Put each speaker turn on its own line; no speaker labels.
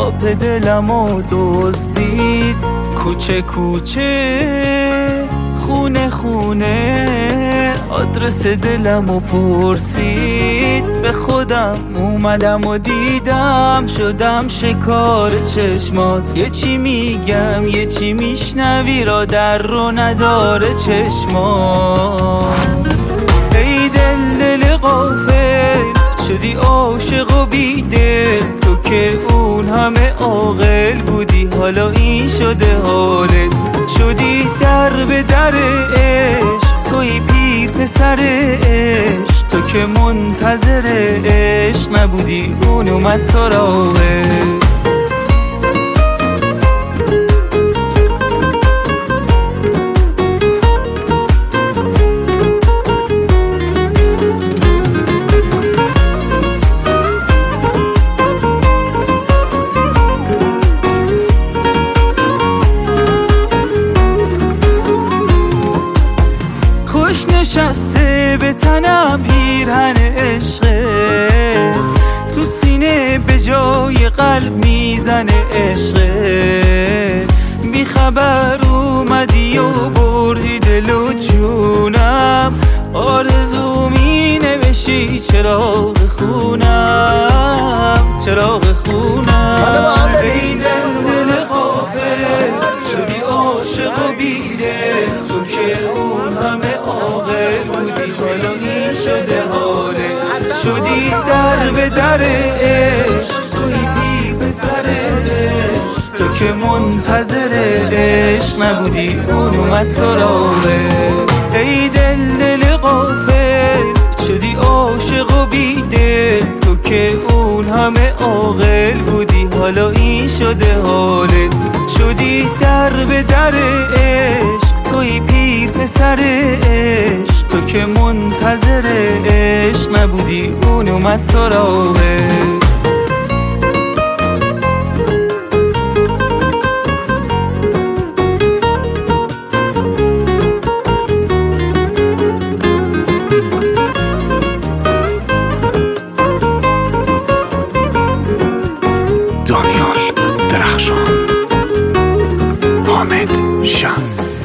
خواب دلمو دزدید، کوچه کوچه خونه خونه آدرس دلمو پرسید. به خودم اومدم و دیدم شدم شکار چشمات، یه چی میگم یه چی میشنوی را در رو نداره چشمات. ای دل غافل شدی عاشق و بیدل، تو که اون همه عاقل بودی حالا این شده حالت. شدی در به در عشق توی پیر پسر عشق، تو که منتظر عشق نبودی اون اومد سراغت. خوش نشسته به تنم پیرهن عشقه، تو سینه به جای قلب میزنه عشقه. بی خبر اومدی و بردی دل و جونم، آرزو می نوشی چراغ خونم، چراغ خونم. ای دل غافل شدی عاشق و بیدل، تو که اون همه عاقل بودی حالا این شده حاله. شدی در به در عشق توی بی پسر عشق، تو که منتظر عشق نبودی اون اومد سراغت. ای دل غافل شدی عاشق و بیدل، تو که اون همه عاقل بودی حالا این شده حالت. شدی در به در عشق توی پیر پسر عشق، تو که منتظر عشق نبودی اون اومد سراغت.
دانیال درخشان، حامد شمس.